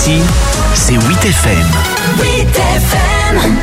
Ici, c'est 8FM. 8FM.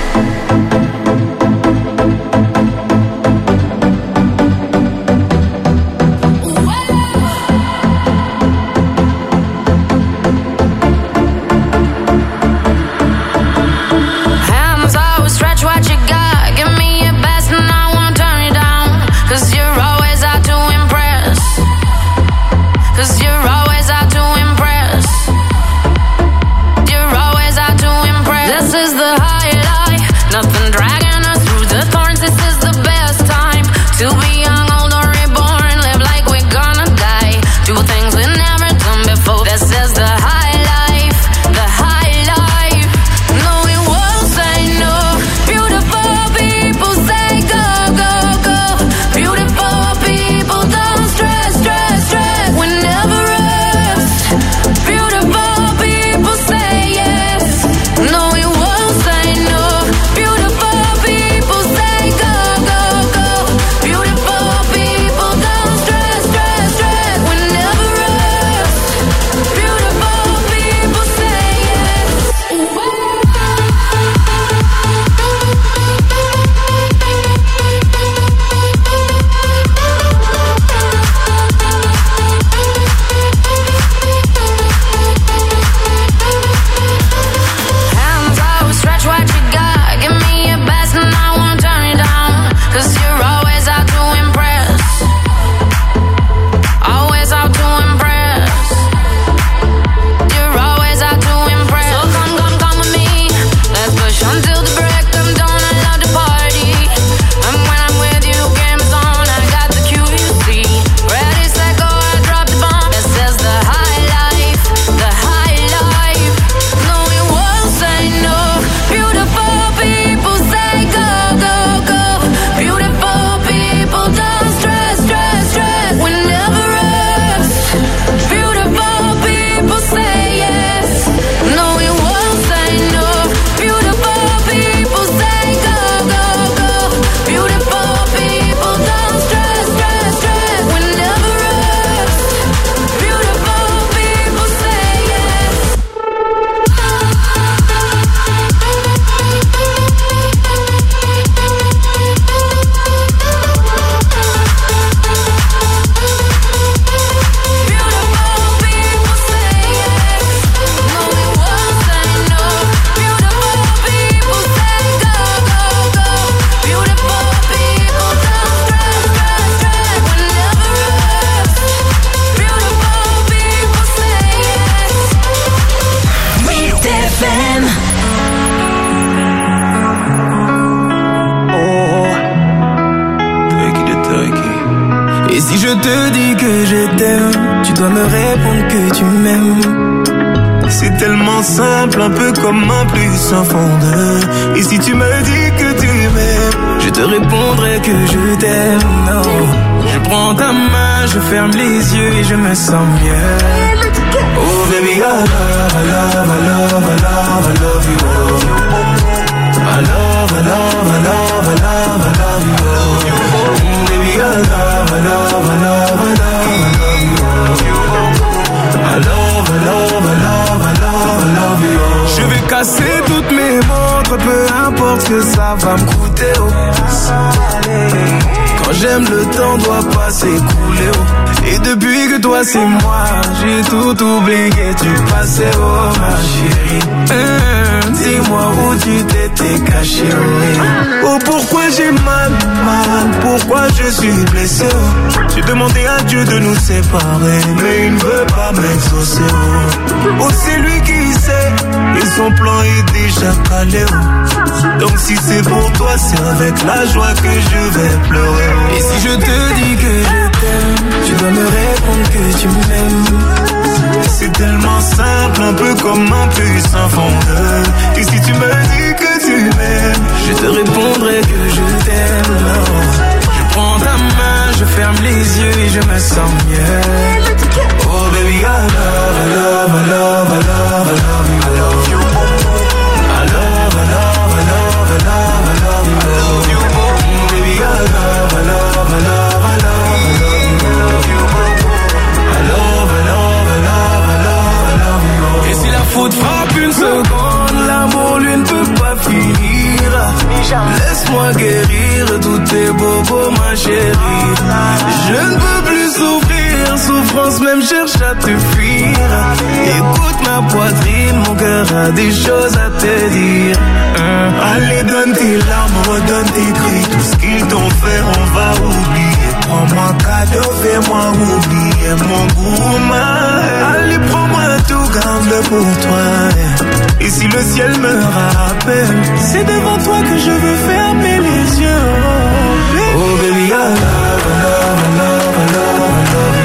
Un peu comme un plus sans fondeur. Et si tu me dis que tu m'aimes, je te répondrai que je t'aime. Non, je prends ta main, je ferme les yeux et je me sens mieux. Oh baby, I love, I love, I love, I love, I love you. I love, I love, I love, I love, I love you. Baby, I love, I love, I love, I love, I love you. I love, I love, I love, I love, I love you. Je vais casser toutes mes montres, peu importe ce que ça va me coûter. Oh. Quand j'aime, le temps doit pas s'écouler. Oh. Et depuis que toi c'est moi, j'ai tout oublié, tu passais, oh ma chérie. Dis-moi où tu t'étais caché. Oh pourquoi j'ai mal, pourquoi je suis blessé. Oh. J'ai demandé à Dieu de nous séparer, mais il ne veut pas m'exaucer. Oh c'est lui qui sait, et son plan est déjà calé. Oh. Donc si c'est pour toi, c'est avec la joie que je vais pleurer. Oh. Et si je te dis que je t'aime, tu dois me répondre que tu m'aimes. C'est tellement simple, un peu comme un puissant fondeur. Et si tu me dis que tu m'aimes, je te répondrai que je t'aime. Je prends ta main, je ferme les yeux et je me sens mieux. Oh baby, I love, I love, I love, I love, I love you. I love, I love, I love, I love, I love you. Baby, I love, I love, I love, I love. Et si la faute fera laisse-moi guérir tous tes bobos, ma chérie. Je ne peux plus souffrir, souffrance même cherche à te fuir. Écoute ma poitrine, mon cœur a des choses à te dire. Allez, donne tes larmes, redonne tes cris. Tout ce qu'ils t'ont fait, on va oublier. Prends-moi cadeau, fais-moi oublier mon goût. Allez, prends-moi tout, garde pour toi. Et si le ciel me rappelle, c'est devant toi que je veux fermer les yeux. Oh baby, I love, love, love, love, love.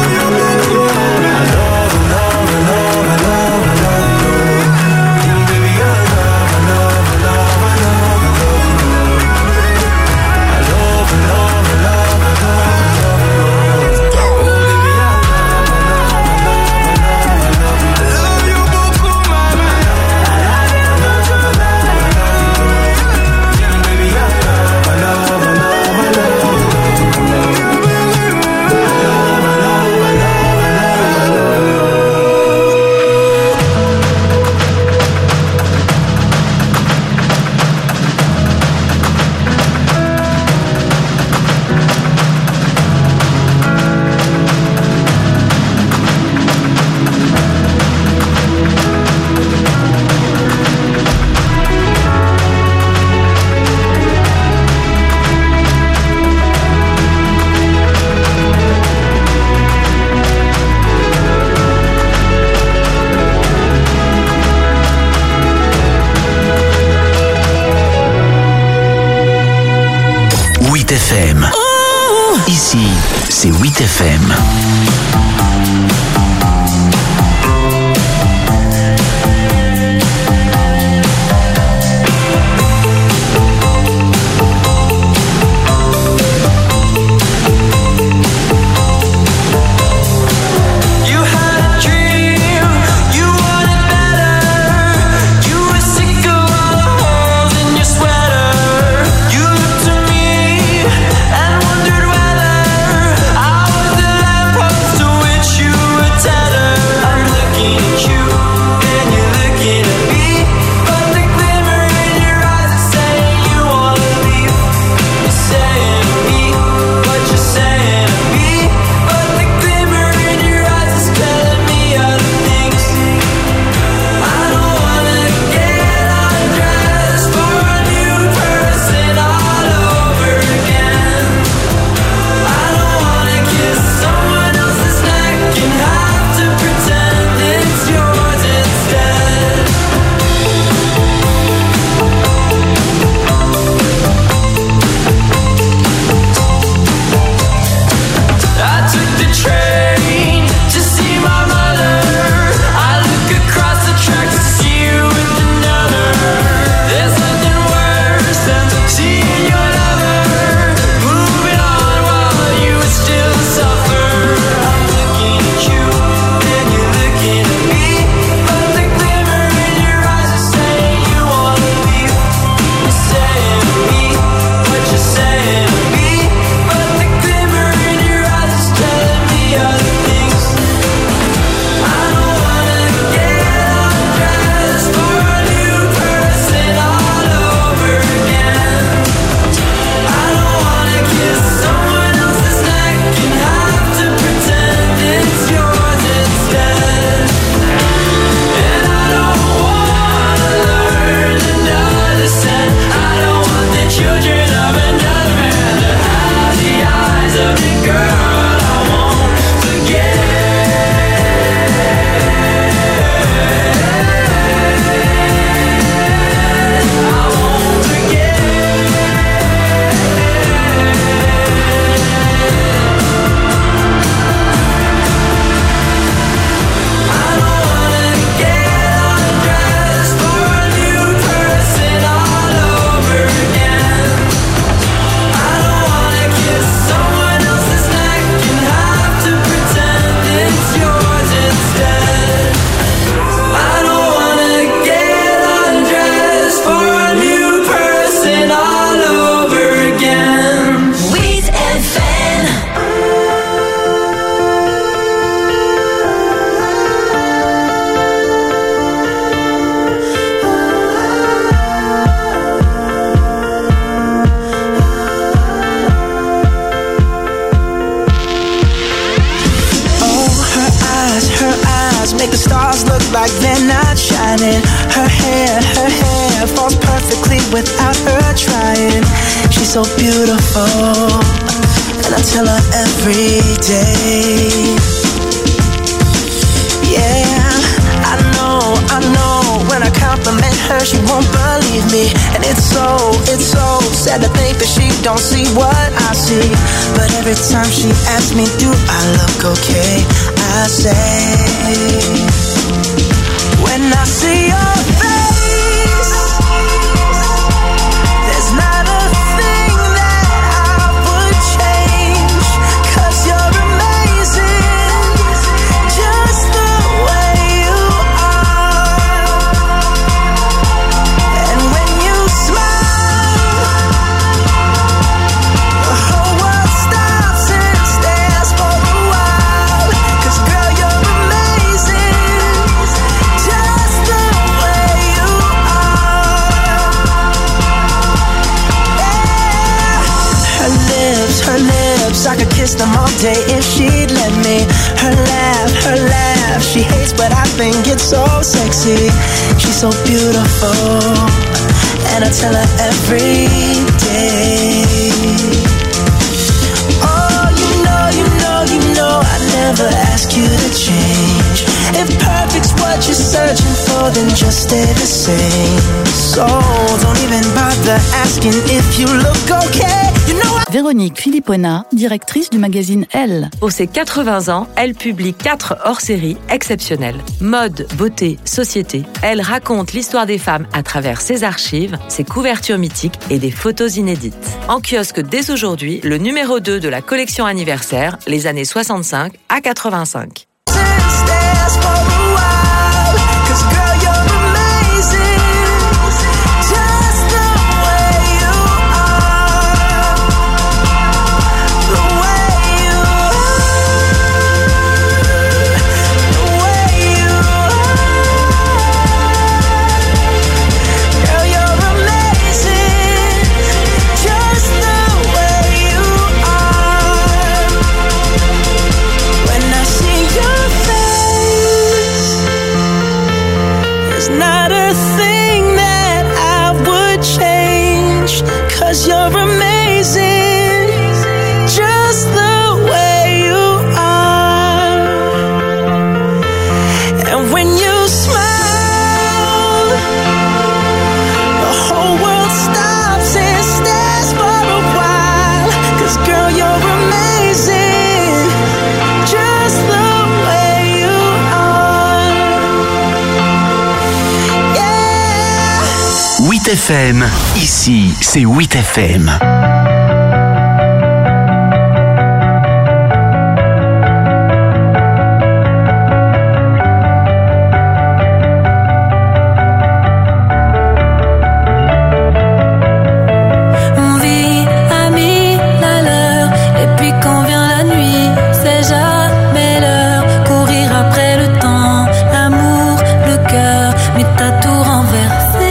FM. Ici, c'est 8FM. You make the stars look like they're not shining. Her hair falls perfectly without her trying. She's so beautiful, and I tell her every day. Yeah, I know, when I compliment her, she won't believe me. And it's so sad to think that she don't see what I see. But every time she asks me, do I look okay? I say, when I see your face, there's not a thing that I would change. 'Cause you're amazing, just the way you are. And when you smile, the whole world stops and stares for a while. 'Cause girl, you're amazing, just the way you are. Yeah. Her lips, I could kiss them all day if she'd let me. Her laugh, she hates but I think it's so sexy. She's so beautiful, and I tell her every day. Oh, you know, I never ask you to change. If perfect's what you're searching for, then just stay the same. So don't even bother asking if you look okay. You know Véronique Philippona, directrice du magazine Elle. Pour ses 80 ans, elle publie 4 hors-séries exceptionnelles. Mode, beauté, société. Elle raconte l'histoire des femmes à travers ses archives, ses couvertures mythiques et des photos inédites. En kiosque dès aujourd'hui, le numéro 2 de la collection anniversaire, les années 65 à 85. You're amazing, just the way you are. And when you smile, the whole world stops and stares for a while. 'Cause girl, you're amazing, just the way you are. Yeah. 8FM, ici c'est 8FM. On vit à 1000 à l'heure, et puis quand vient la nuit, c'est jamais l'heure. Courir après le temps, l'amour, le cœur, mais t'as tout renversé.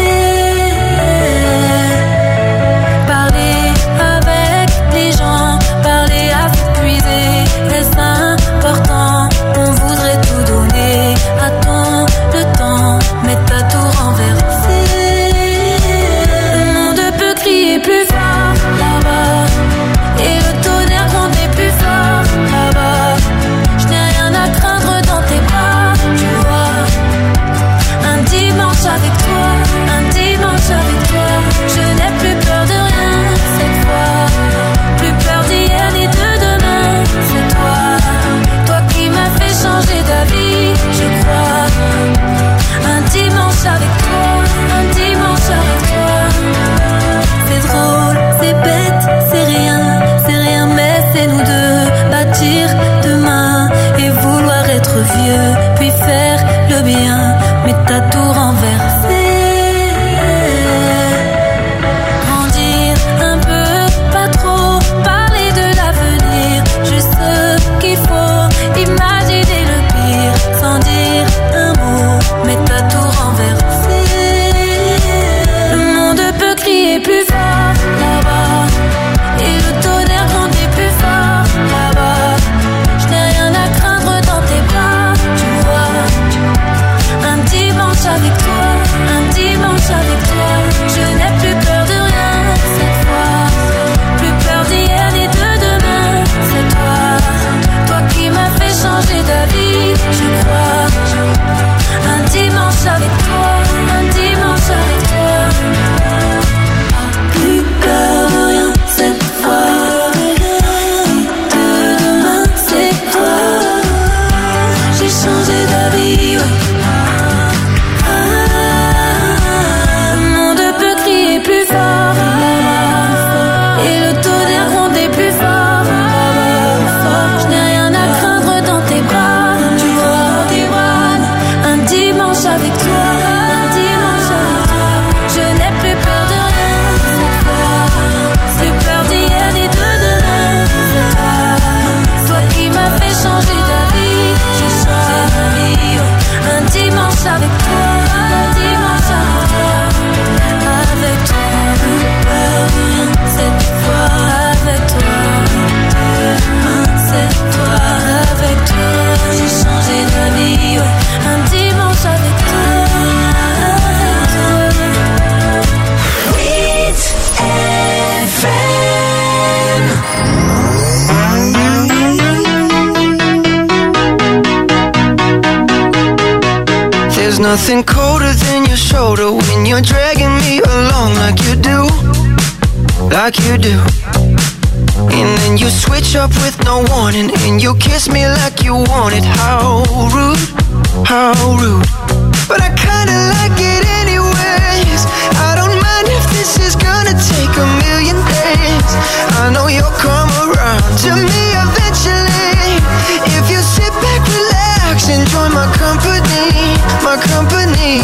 Parler avec les gens, parler à s'épuiser, est-ce important? On voudrait tout donner, attends le temps, mais t'as tout renversé. Le monde peut crier plus fort là-bas, et le tonnerre gronder plus fort là-bas. Je n'ai rien à craindre dans tes bras, tu vois. Un dimanche avec toi, un dimanche avec toi. Je n'ai plus peur de rien cette fois, plus peur d'hier ni de demain. C'est toi, toi qui m'as fait changer d'avis, je crois. Un dimanche avec toi, un dimanche avec toi. C'est drôle, c'est bête, c'est rien, mais c'est nous deux. Bâtir demain et vouloir être vieux, puis faire le bien, mais t'as tout renversé. Grandir un peu, pas trop, parler de l'avenir, juste ce qu'il faut, imaginer le pire, sans dire un mot, mais t'as tout renversé. Le monde peut crier plus fort là-bas, et le tonnerre grandit plus fort là-bas. Je n'ai rien à craindre dans tes bras, tu vois. There's nothing colder than your shoulder when you're dragging me along like you do, like you do. And then you switch up with no warning, and you kiss me like you want it. How rude, how rude. But I kinda like it anyways. I don't mind if this is gonna take a million days. I know you'll come around to me eventually. If you sit back, relax, enjoy my company, my company.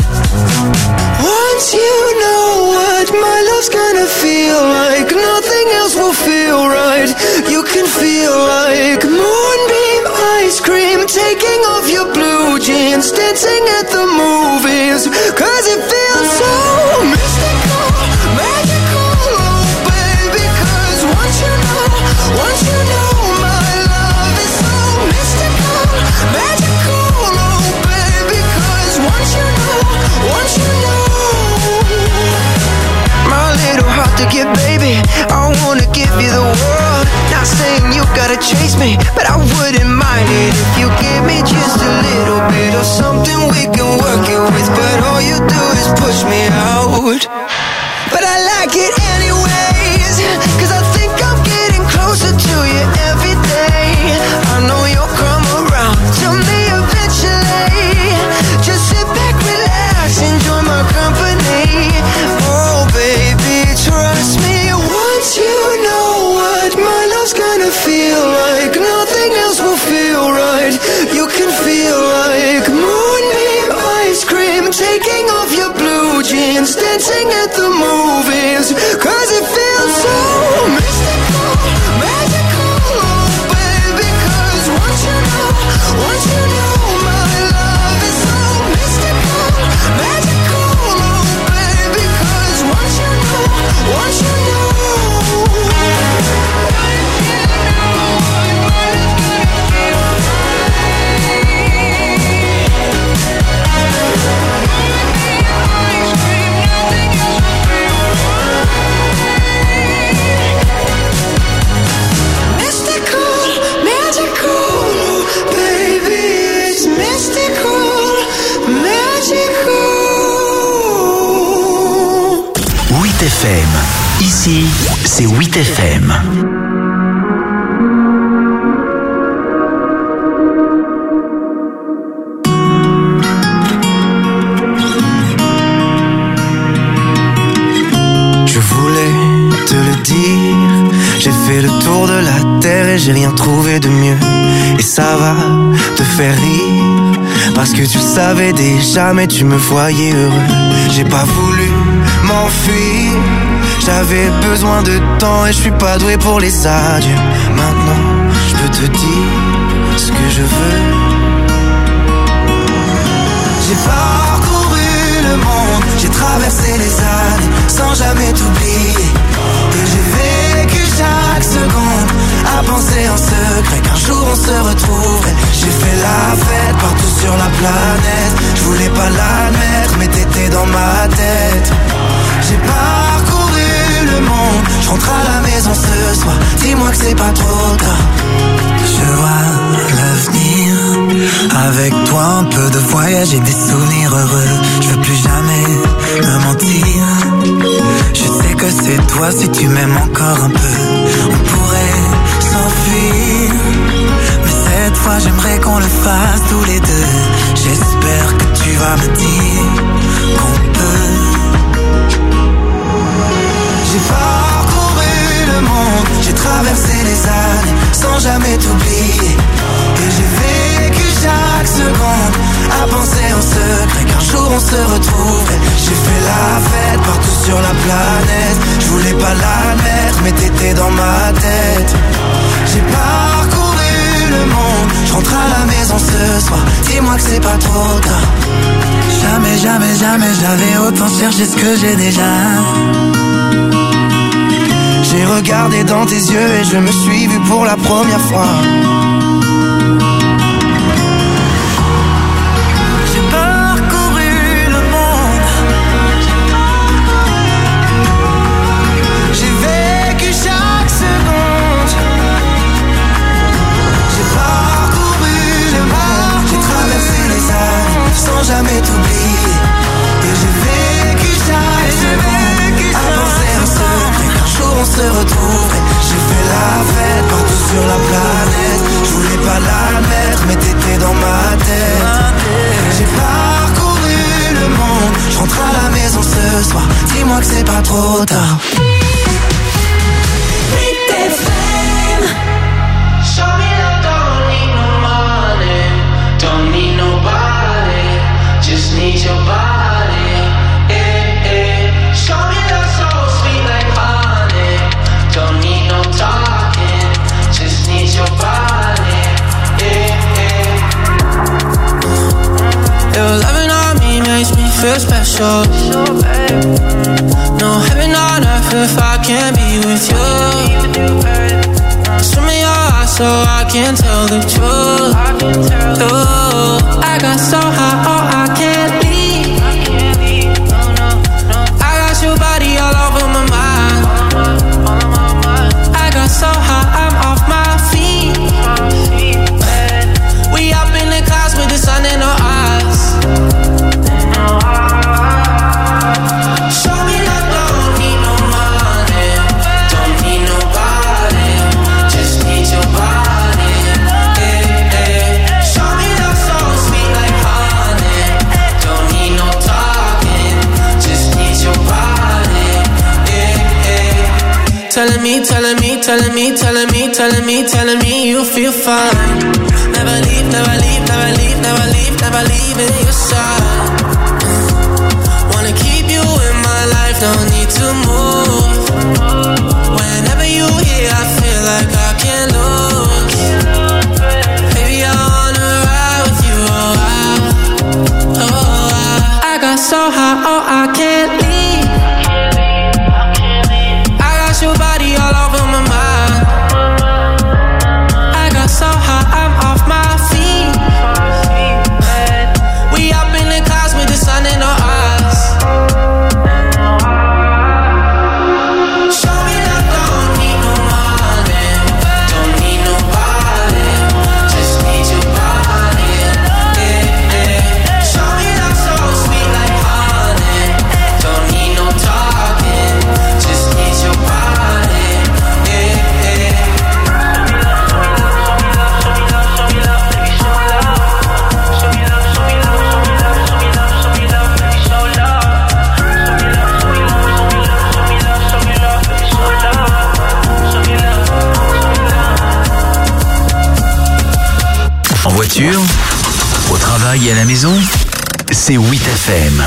Once you know what my love's gonna feel like, nothing else will feel right. You can feel like moonbeam ice cream, taking off your blue jeans, dancing at the movies, 'cause it feels so mystical, magical, oh baby. 'Cause once you know my love is so mystical, magical, oh baby. 'Cause once you know my little heart to get, baby, I wanna give you the world. Not saying you gotta chase me, but I wouldn't mind it if you give me just a little bit of something we can work it with. But all you do is push me out. But I like it anyways, 'cause I think I'm getting closer to you every day. I know you'll come around to me eventually. Just sit back, relax, enjoy my company. Oh baby, trust me. Once you know what my love's gonna feel like, nothing else will feel right. You can feel like moonbeam ice cream, taking off your blue jeans, dancing at the movies, 'cause it feels so mystical, magical, oh baby. 'Cause once you know my love is so mystical, magical, oh baby. 'Cause once you know FM. Ici, c'est 8FM. Je voulais te le dire, j'ai fait le tour de la terre et j'ai rien trouvé de mieux. Et ça va te faire rire, parce que tu le savais déjà, mais tu me voyais heureux. J'ai pas voulu m'enfuir, j'avais besoin de temps et je suis pas doué pour les adieux. Maintenant, je peux te dire ce que je veux. J'ai parcouru le monde, j'ai traversé les années sans jamais t'oublier. Et j'ai vécu chaque seconde à penser en secret qu'un jour on se retrouverait. J'ai fait la fête partout sur la planète, je voulais pas l'admettre mais t'étais dans ma tête. J'ai parcouru le monde, je rentre à la maison ce soir, dis-moi que c'est pas trop tard. Je vois l'avenir, avec toi un peu de voyage et des souvenirs heureux. Je veux plus jamais me mentir, je sais que c'est toi si tu m'aimes encore un peu. On pourrait s'enfuir, mais cette fois j'aimerais qu'on le fasse tous les deux. J'espère que tu vas me dire qu'on peut. J'ai parcouru le monde, j'ai traversé les années sans jamais t'oublier. Et j'ai vécu chaque seconde à penser en secret qu'un jour on se retrouverait. J'ai fait la fête partout sur la planète, je voulais pas l'admettre mais t'étais dans ma tête. J'ai parcouru le monde, je rentre à la maison ce soir, dis-moi que c'est pas trop tard. Jamais, jamais, jamais j'avais autant cherché ce que j'ai déjà. J'ai regardé dans tes yeux et je me suis vu pour la première fois. J'ai parcouru le monde, j'ai vécu chaque seconde. J'ai parcouru le monde, j'ai traversé les années sans jamais trop tard. Your loving on me makes me feel special. No heaven on earth if I can't be with you. Swim in your eyes so I can tell the truth. Ooh, I got so high, oh I can't leave. I got your body all over my mind. I got so high, I'm off my feet. We up in the clouds with the sun in our eyes. Show me that don't need no money, don't need nobody, just need your body. Show me that soul sweet like honey, don't need no talking, just need your body. Telling me, telling me, telling me, telling me, telling me, telling me you feel fine. Never leave, never leave, never leave, never leave, never leave in your side. Wanna keep you in my life, don't need to move. Whenever you here, I feel like I can't lose. Baby, I wanna ride with you, I got so high, oh I can't leave. I got your body all over my mind. I got so high, I'm off my feet. We up in the clouds with the sun in our eyes. Show me that don't need no money, don't need nobody, just need your body. Show me that soul sweet like honey, don't need no talking, just need your body. En voiture, au travail et à la maison, c'est 8FM.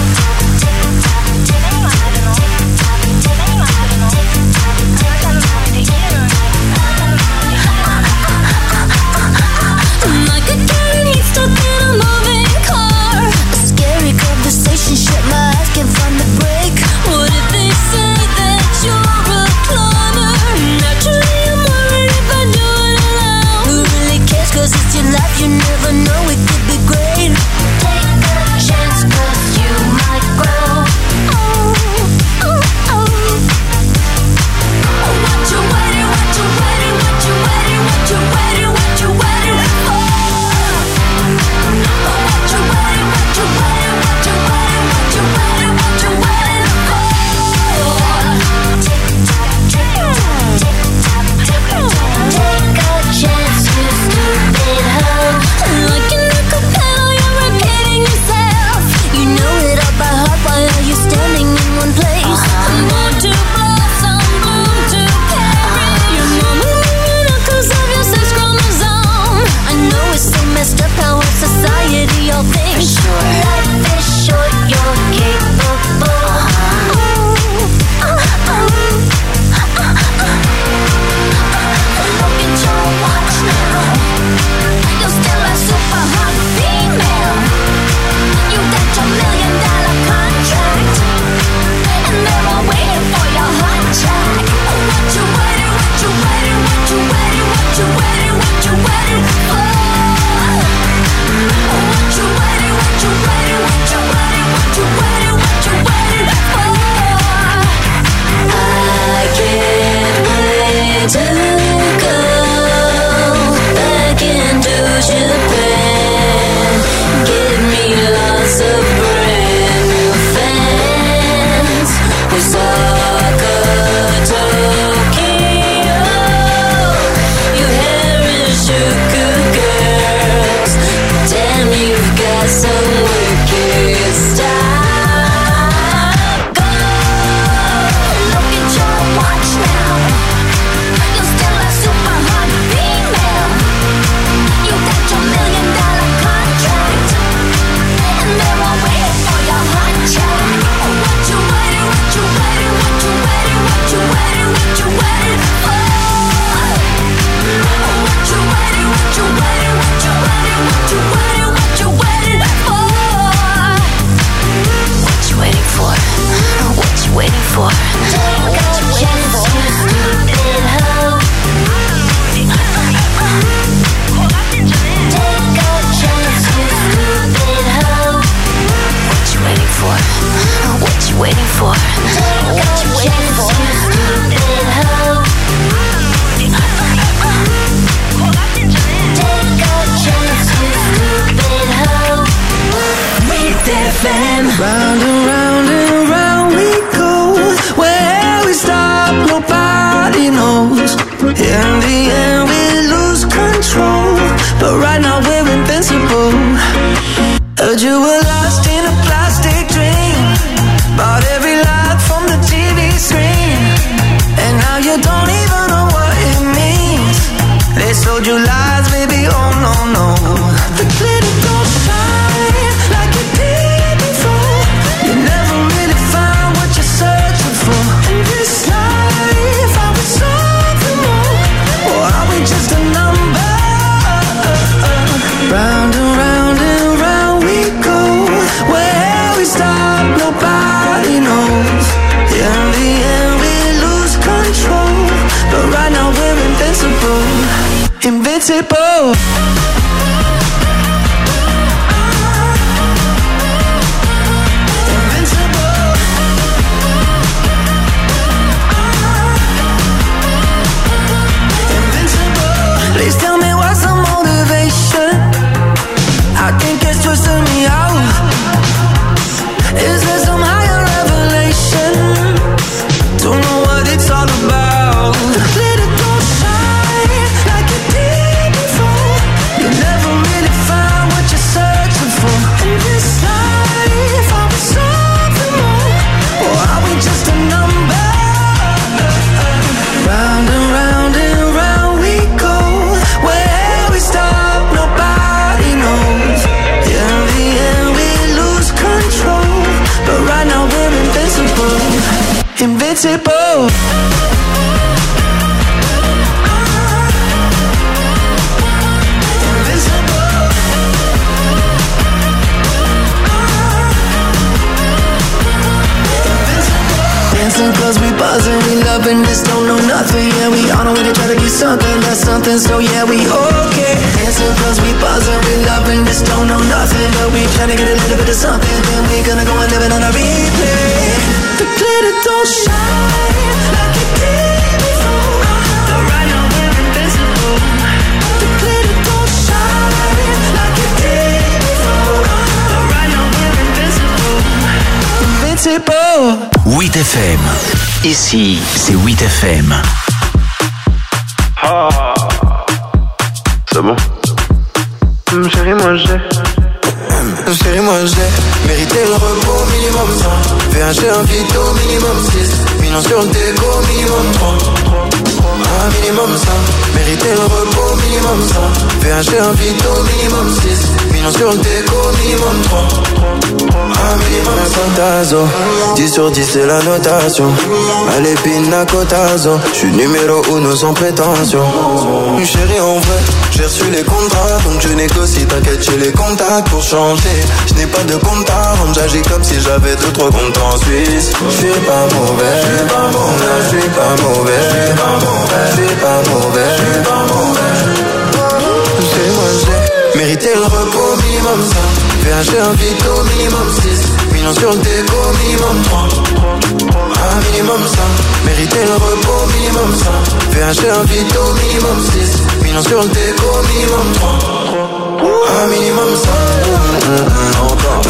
Like a cat stuck in a moving car. A scary conversation, shut my eyes, can't find the break. What if they say that you're a cloner? Naturally I'm worried if I do it alone. Who really cares, 'cause it's your life, you never know, it could be great. Take a chance, 'cause you might grow. Oh, oh, oh. What you waiting, what you waiting, what you waiting, what you waiting, what you waiting for? What you waiting, what you waiting, what you waiting, what you waiting, what you waiting for? Take a chance, you stupid hoe. Like an echo pedal, you're repeating yourself. You know it all by heart, why are you standing in one place? I'm born to blossom, bloom to carry. Your mama ringing up 'cause of your sex chromosome. I know it's so messed up how our society all thinks. Life is short, you're capable. Look at your watch now. You're still a super hot female. You got your $1 million contract, and they're all waiting for your hot track. What you waiting, what you waiting, what you waiting, what you waiting, what you waiting for? What you waiting, what you waiting, what you waiting, what you waiting, what you waiting for? I can't wait to go back into Japan. Give me lots of brand new fans. Osaka, Tokyo, you Harajuku girls. Damn, you've got some wicked style. Go FM. Round and round we go. Where we stop, nobody knows. In the end, we lose control. But right now we're invincible. Heard you were lost in a plastic dream. Bought every lie from the TV screen. And now you don't even know what it means. They sold you lies, baby, oh no, no. The glitter don't shine like it did before. You never really find what you're searching for. In this life, are we something more? Or are we just a number? Round and round we go. Where we stop, nobody knows. In the end, we lose control. But right now we're invincible. Invincible. Please tell me what's the motivation. I think it's twisting me out. Is there some higher revelation? Don't know what it's all about. The glitter don't shine like it did before. You never really find what you're searching for. In this life, are we something more? Or are we just a number? Round and round we go. Where we stop, nobody knows. In the end, we lose control. But right now we're invincible. Invincible. Dancing cause we buzzing, we loving this, don't know nothing. Yeah, we on our way to try to be something, that's something, so yeah, we okay. Dancing cause we buzzing, we loving this, don't know nothing. But we tryna get a little bit of something, then we gonna go and live it on a replay. The glitter don't shine like it did before. But right now we're invincible. The glitter don't shine like it did before. But right now we're invincible. Invincible. 8 FM. Ici, c'est 8 FM. Ah, c'est bon. Chérie, moi j'ai. Chérie, moi j'ai mérité le repos minimum 100. VHG un vito minimum 6. Millions sur le déco minimum 3. Ah, minimum 100. Mérité le repos minimum 100. VHG un vito minimum 6. Millions sur le déco minimum 3. Ah, minimum 100. Tazo 10 sur 10 c'est la notation. Allez, pina cotazo. J'suis numéro 1 sans prétention. Chérie, en vrai, j'ai reçu les contrats. Donc je négocie, t'inquiète, j'ai les contacts pour changer. Je n'ai pas de compte à rendre, j'agis comme si j'avais 2-3 comptes en Suisse. Je suis pas mauvais, je suis pas mauvais, je suis pas mauvais, je suis pas mauvais, je suis pas mauvais, je suis pas mauvais. Chez moi j'ai mérité le repos minimum 5. VHG un vito minimum 6. Millions sur le déco minimum 3. Ah, minimum 5. Mérité le repos minimum 5. VHG un vito minimum 6. Millions sur le déco minimum 3. Un minimum 100. Encore.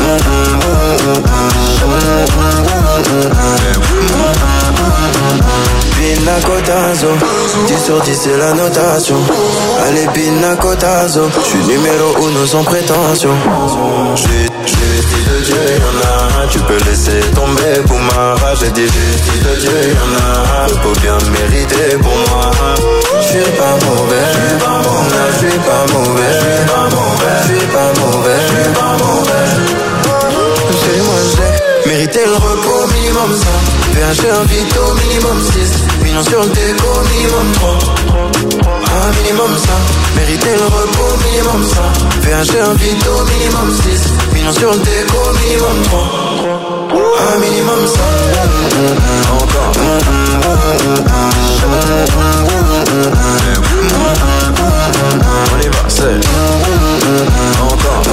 Pina cotazo. 10 sur 10 c'est la notation. Allez, pina cotazo. J'suis numéro 1 sans prétention. Justice de Dieu, y'en a un. Tu peux laisser tomber pour ma rage. J'ai dit justice de Dieu, y'en a un. Faut bien mériter pour moi. J'suis pas mauvais, j'suis pas mauvais, j'suis pas mauvais, j'suis pas mauvais, j'suis pas mauvais, j'suis pas mauvais. Chez moi j'ai mérité le repos minimum 5. VHG un vito minimum 6. Millions sur le déco minimum 3. Un minimum 5. Mérité le repos minimum 5. VHG un vito minimum 6. Millions sur le déco minimum 3. Un minimum 5. Encore. On y va, c'est encore.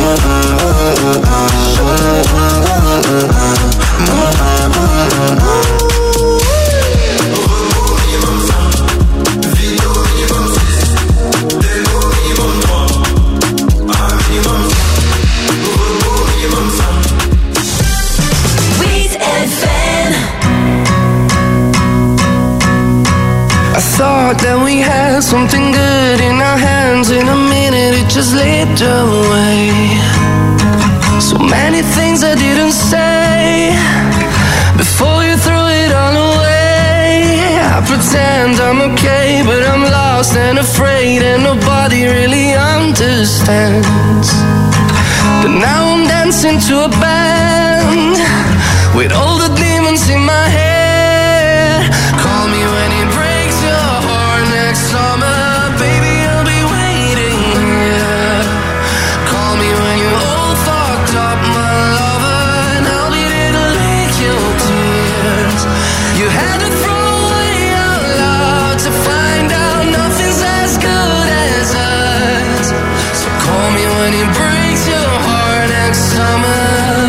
thought that we had something good in our hands. In a minute it just slipped away. So many things I didn't say before you threw it all away. I pretend I'm okay, but I'm lost and afraid, and nobody really understands. But now I'm dancing to a band with all the demons in my head. Call me when it breaks your heart next summer, baby, I'll be waiting here. Call me when you're all fucked up, my lover, and I'll be there to lick your tears. You had to throw away our love to find out nothing's as good as us. So call me when it breaks your heart next summer.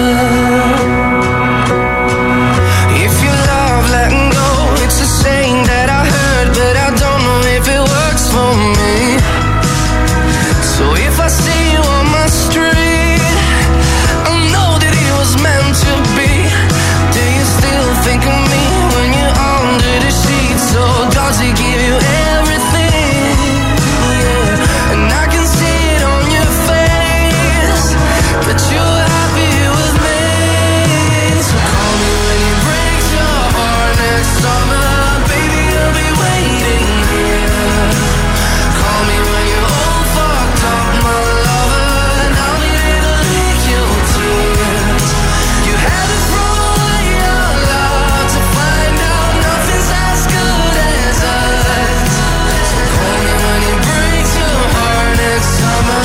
If you love letting go, it's a saying that I heard, but I don't know if it works for me. So if I see you on my street, I'll know that it was meant to be. Do you still think of me when you're under the sheets? So does he give you everything? Yeah. And I can see it on your face that you're happy with me. So call me when it breaks your heart next summer, baby, I'll be waiting here. Call me when you're all fucked up, my lover, and I'll be there to lick your tears. You had to throw away your love to find out nothing's as good as us. So call me when it breaks your heart next summer.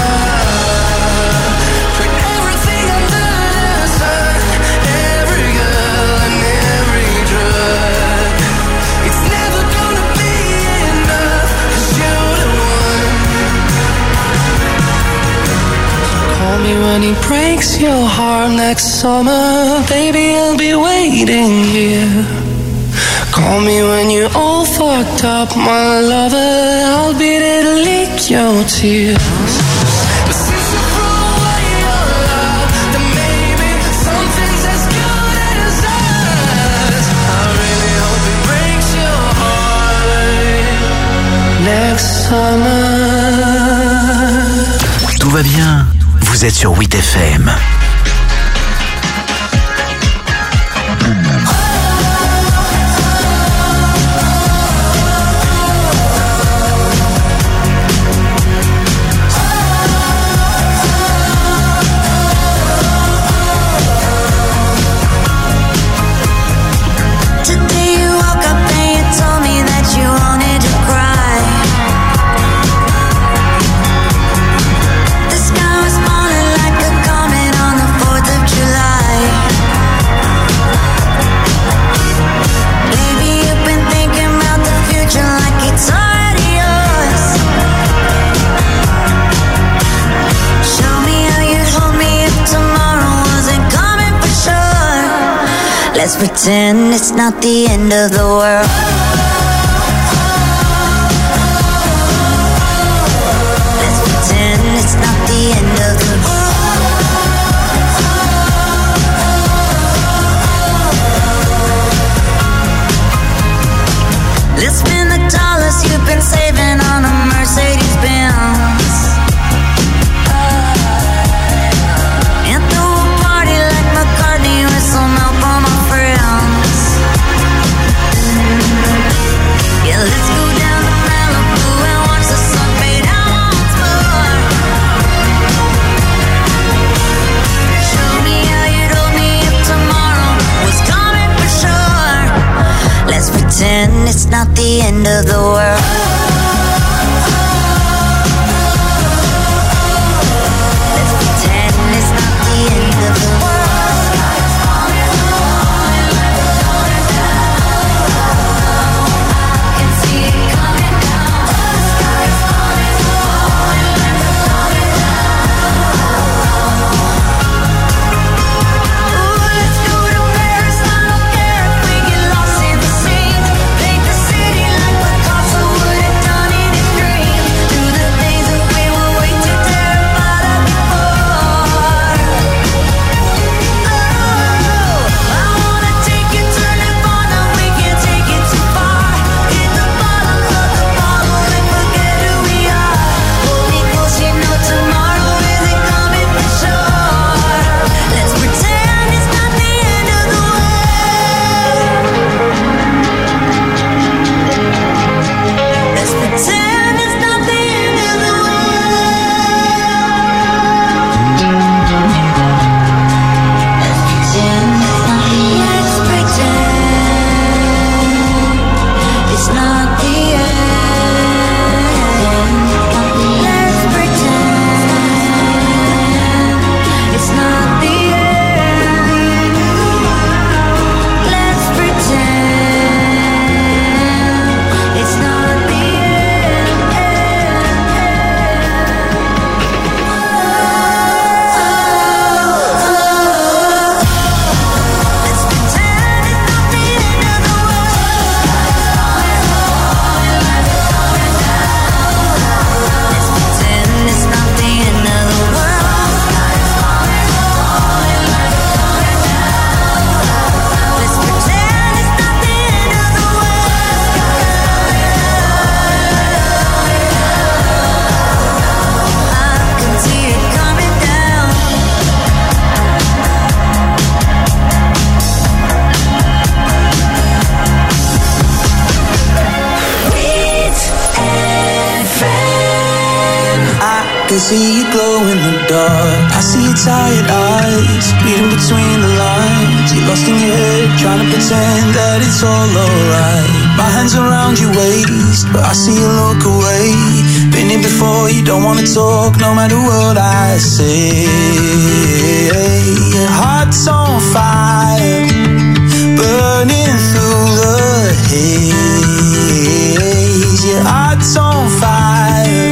Put everything under the sun, every girl and every drug. It's never gonna be enough, 'cause you're the one. Call me when he breaks your heart next summer, baby, I'll be waiting here. Call me when you're all fucked up, my lover, I'll be there to lick your tears. But since you threw away your love, then maybe something's as good as us. I really hope it breaks your heart next summer. Tout va bien, vous êtes sur 8FM. Today you woke up and you told me that you wanted to cry. The sky was falling like a comet on the 4th of July. Baby, you've been thinking about the future like it's already yours. Show me how you'd hold me if tomorrow wasn't coming for sure. Let's pretend it's not the end of the world. Let's pretend it's not the end of the world. Let's spend the dollars you've been saving on a Mercedes-Benz. And throw a party like McCartney with some help on my friends. Yeah, let's go down to Malibu and watch the sun fade out once more. Show me how you'd hold me if tomorrow was coming for sure. Let's pretend it's not the end of the world. Let's pretend it's not the end of the world. Can see it coming down. The sky is falling, falling, falling down. Ooh, let's go to Paris. I don't care if we get lost in the scene. Paint the city like Picasso would can see you glow in the dark. I see your tired eyes, reading between the lines. You're lost in your head, trying to pretend that it's all alright. My hands around your waist, but I see you look away. Been here before, you don't wanna talk, no matter what I say. Your heart's on fire, burning through the haze. Your heart's on fire.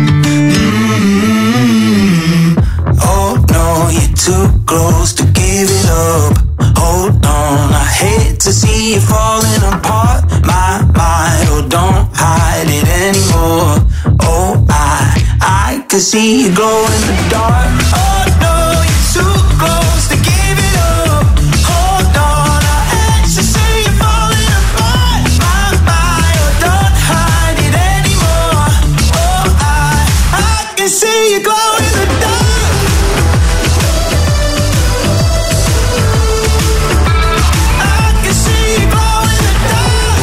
Oh no, you're too close to give it up. Hold on, I hate to see you falling apart. My mind, oh don't hide it anymore. Oh, I can see you glow in the dark. Oh no, you're too close to give it up. Hold on, I hate to see you falling apart. My mind, oh don't hide it anymore. Oh, I can see you glow in the dark. I can see you glow in the dark.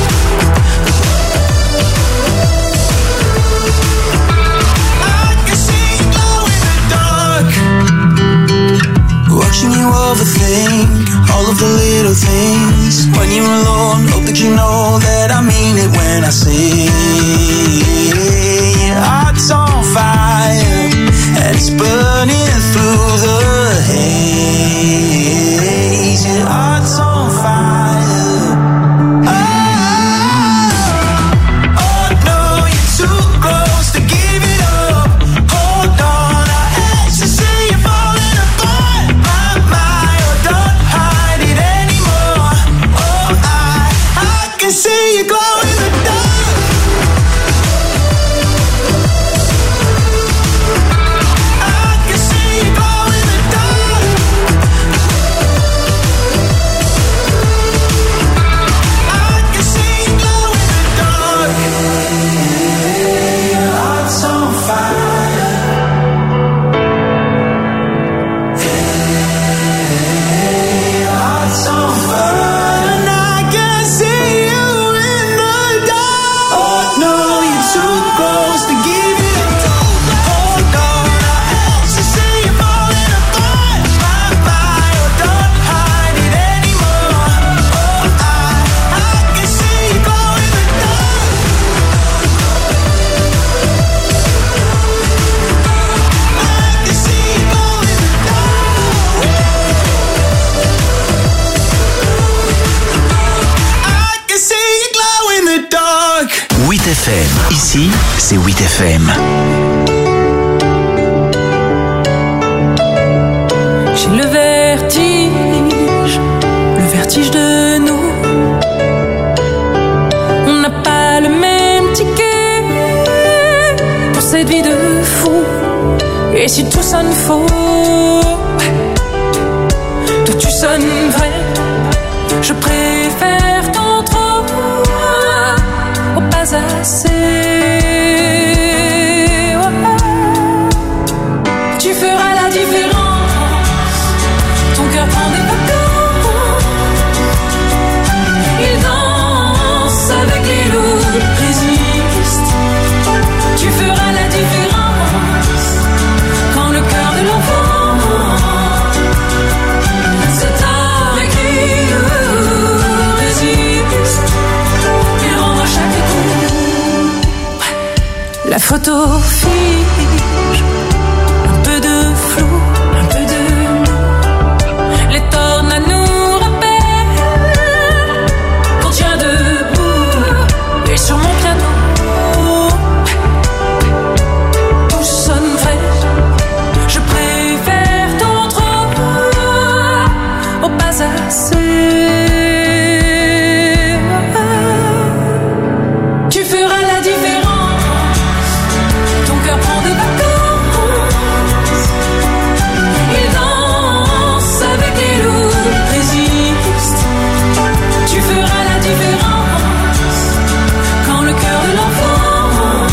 I can see you glow in the dark. Watching you overthink all of the little things. When you're alone, hope that you know that I mean it when I say your heart's on fire and it's burning through the haze. Your heart's on fire. Oh no, you're too close to give it up. Hold on, I hate to see you falling apart. My mind, oh don't hide it anymore. Oh, I can see you glow in the dark. I can see you glow in the dark. I can see you glow in the dark. Your heart's on fire. Your heart's on fire. And I can see you in the dark. Oh no, you're too close to give it up. Hold on, I hate to see you falling apart. My mind, oh don't hide it anymore. Oh, I can see you glow in the dark. I can see you glow in the dark. I can see you glow in the dark. 8FM, ici, c'est 8FM. J'ai le vertige de nous. On n'a pas le même ticket pour cette vie de fou. Et si tout sonne faux, toi tu sonnes vrai. Je préfère tant trop au pas assez. Tu feras la différence. Ton cœur prend des vacances. Il danse avec les loups, résiste. Tu feras la différence. Quand le cœur de l'enfant se tord et crie, résiste. Il rend à chaque coup. La photo fige. Un peu de flou, un peu de nous. Les tornades nous rappellent qu'on tient debout. Et sur mon piano, tout sonne vrai. Je préfère ton trop au pas assez. Tu feras la différence. Ton cœur prend des vacances. Il danse avec les loups, résiste. Tu feras la différence. Quand le cœur de l'enfant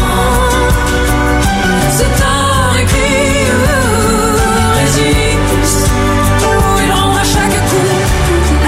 se tord et crie, résiste. Il rend à chaque coup.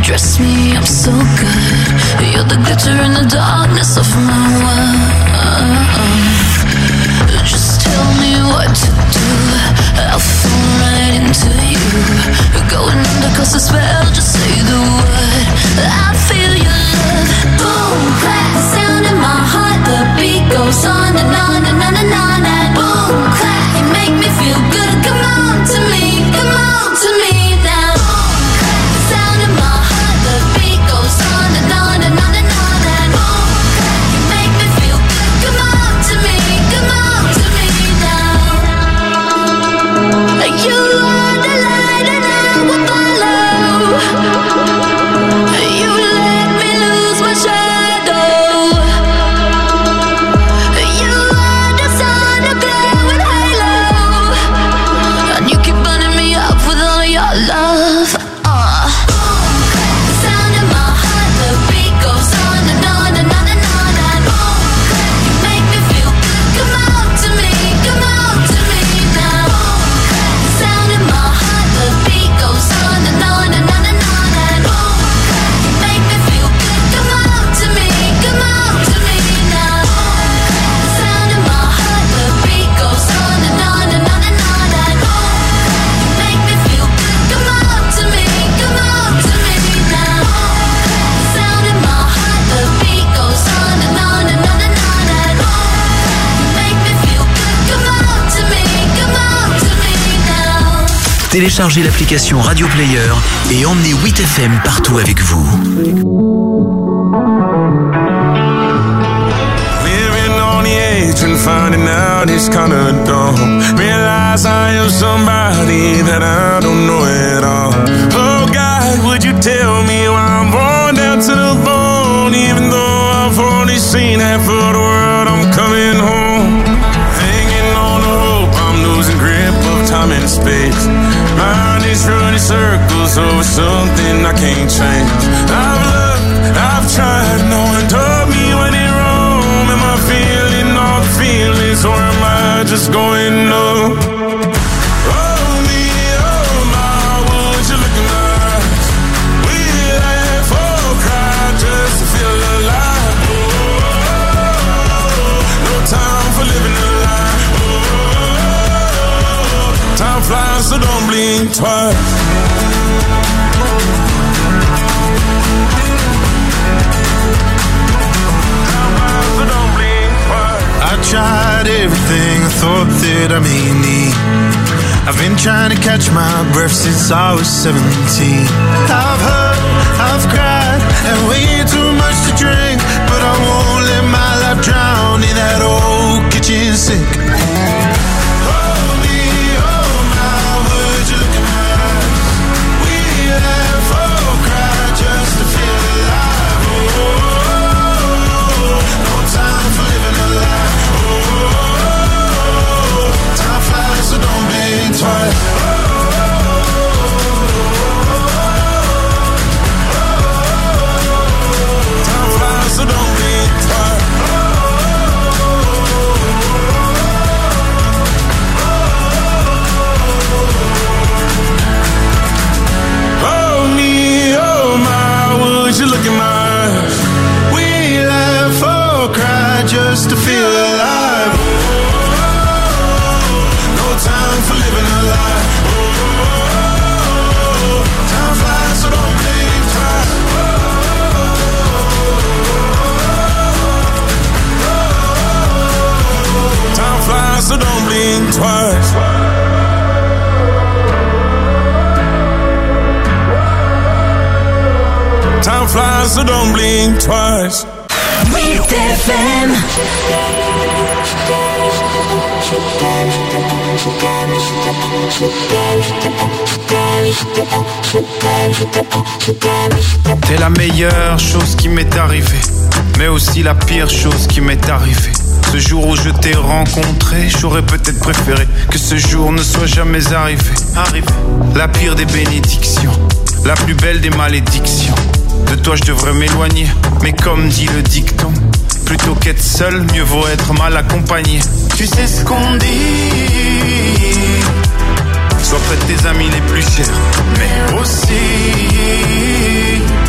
dress me up so good. You're the glitter in the darkness of my world. Just tell me what to do, I'll fall right into you. Going under 'cause the spell, just say the word. I feel your love. Boom, clap, sound in my heart. The beat goes on and on and on and on. And boom, clap, you make me feel good. Come on to me, come on to me now. Boom, clap, sound in my heart. The beat goes on and on and on and on. And boom, clap, you make me feel good. Come on to me, come on to me now. You are the light and I will follow. You let me lose my shadow. You are the sun, a glowing halo, and you keep burning me up with all your love. Sound in my heart, the beat goes on and on and on and on. And boom, you make me feel good. Come on to me, come on to me now. Sound in my heart, the beat goes on and on and on and on. And boom, you make me feel good. Come on to me, come on to me now. Sound in my heart, the beat goes on and on and on and on. And boom, you make me feel good. Come on to me, come on to me now. Sound in my heart, the beat goes on and on and on and on. And boom, you make me feel good. Come on to me, come on to me now. Téléchargez l'application Radio Player et emmenez 8FM partout avec vous. Living on the edge and finding out it's kinda dumb. Realize I am somebody that I don't know at all. Oh God, would you tell me why I'm born down to the bone? Even though I've only seen half of the world, I'm coming home. Hanging on the hope, I'm losing grip of time and space. Mind is running circles over something I can't change. I've looked, I've tried, no one told me when it wrong. Am I feeling all the feelings, or am I just going numb? Oh me, oh my, would you look in my eyes? We laugh or cry just to feel alive. Oh, no time for living a lie. Oh, time flies, so don't blink twice. I tried everything I thought that I may need. I've been trying to catch my breath since I was 17. I've hurt, I've cried, and way too much to drink, but I won't let my life drown in that old kitchen sink. Oh me, oh my, would you look in my eyes? We laugh or cry just to feel alive. Oh, no time for living a lie. Time flies, so don't blink twice. Time flies, so don't blink twice. Oh me, oh my, would you look in my eyes? We laugh or cry just to feel alive. Time for living a lie. Time flies, so don't blink twice. Time flies, so don't blink twice. Time flies, so don't blink twice. 8FM. T'es la meilleure chose qui m'est arrivée, mais aussi la pire chose qui m'est arrivée. Ce jour où je t'ai rencontré, j'aurais peut-être préféré que ce jour ne soit jamais arrivé. La pire des bénédictions, la plus belle des malédictions. De toi je devrais m'éloigner, mais comme dit le dicton, plutôt qu'être seul, mieux vaut être mal accompagné. Tu sais ce qu'on dit, sois près de tes amis les plus chers, mais aussi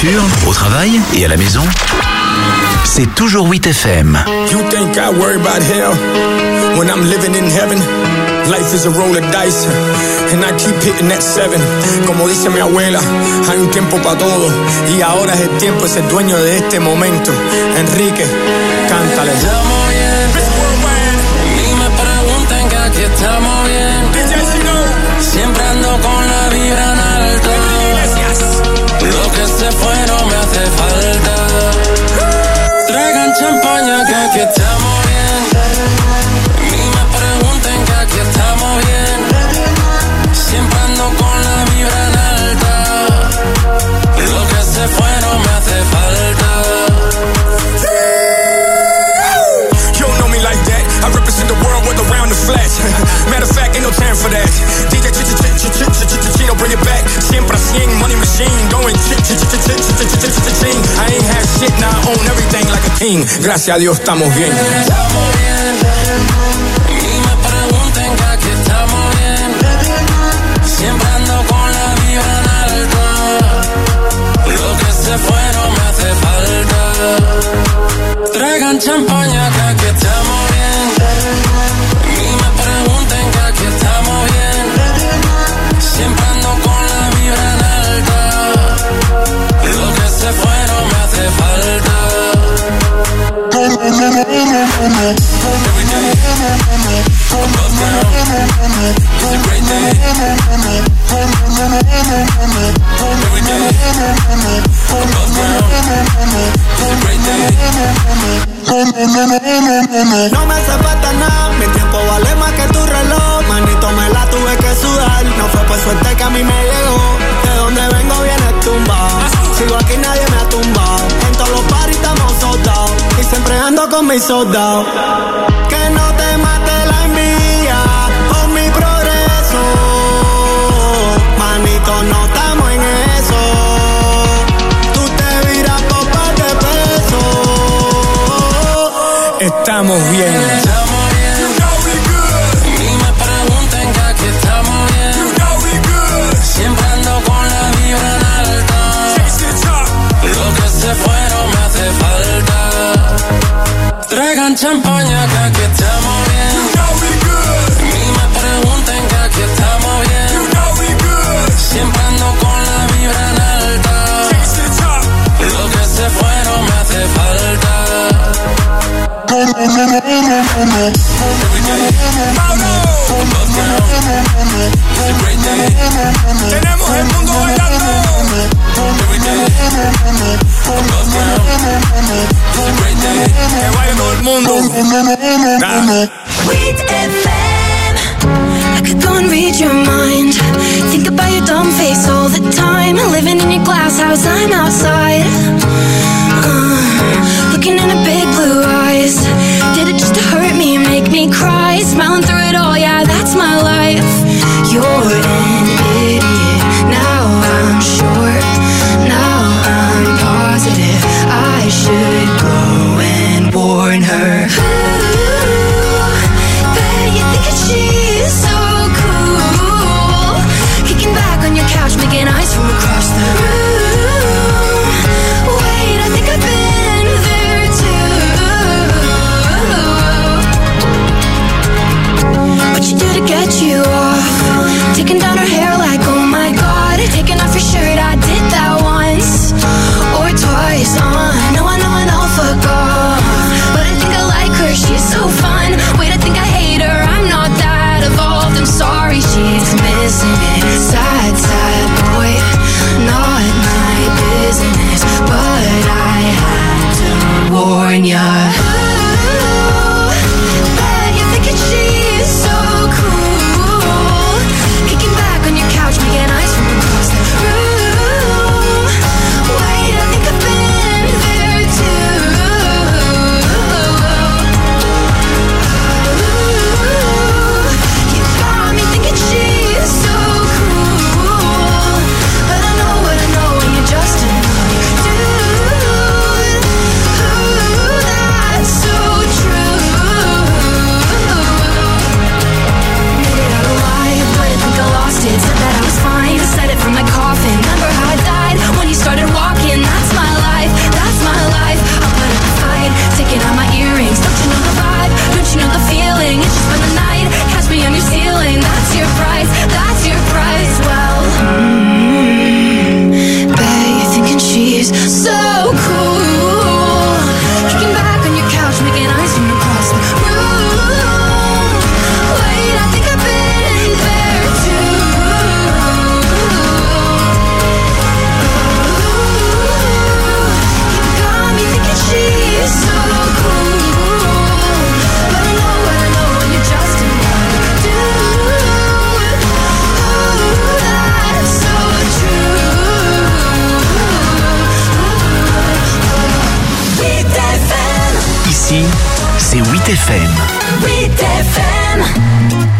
voiture, au travail et à la maison, c'est toujours 8FM. You think I worry about hell when I'm living in heaven? Life is a roll of dice and I keep hitting that 7. Como dice mi abuela, hay un tiempo para todo y ahora es el tiempo, es el dueño de este momento. Enrique, cántale. Estamos bien, ni me pregunten que aquí estamos bien. Siempre ando con la vibra en alto. Lo que se fue no me hace falta. Traigan champaña que aquí estamos bien. Ni me pregunten que aquí estamos bien. Siempre ando con la vibra en alta. Lo que se fue no me hace falta. You don't know me like that. I represent the world with around the flash. Matter of fact, ain't no time for that. DJ Chino, bring it back. Siempre 100, money machine, going ching. I ain't have shit, now I own everything like a king. Gracias a Dios estamos bien. Estamos bien. Ni me pregunten que aquí estamos bien. Siempre ando con la vibra en alto. Lo que se fue no me hace falta. Traigan champaña que aquí estamos bien. Ni me pregunten que aquí estamos bien. Siempre ando con la vibra en alta. Lo que se fue no me hace falta. Every day, above ground, it's a great day. Every day, above ground, it's a great day. No me hace falta nada, mi tiempo vale más que tu reloj. Manito, me la tuve que sudar, no fue por suerte que a mí me llegó. De donde vengo viene tumbado, sigo aquí nadie me ha tumbado. En todos los parties estamos soldados, y siempre ando con mis soldados. Que no te mate la envidia por mi progreso. Manito, no estamos en eso. Tú te viras por par de pesos. Estamos bien. Estamos bien. Ni me pregunten que aquí estamos bien. Siempre ando con la vibra en alta. Lo que se fue no me hace falta. Traigan champaña que aquí estamos bien. Ni me pregunten que aquí estamos bien. Siempre ando con la vibra en alta. Lo que se fue no me hace falta. Every day, above ground, it's a great day. Tenemos el mundo bailando. Every day, above ground, it's a great day. Que baile todo el mundo. Sweet FM. I could go and read your mind. Think about your dumb face all the time. Living in your glass house, I'm outside. Looking in her big blue eyes. Did it just to hurt me, make me cry? Smiling through it all, yeah, that's my life. You're an idiot. Now I'm sure. Now I'm positive. I should go and warn her. You think that she's so cool, kicking back on your couch, making eyes from across the room. Wait, I think I've been there too. c'est 8FM. 8FM.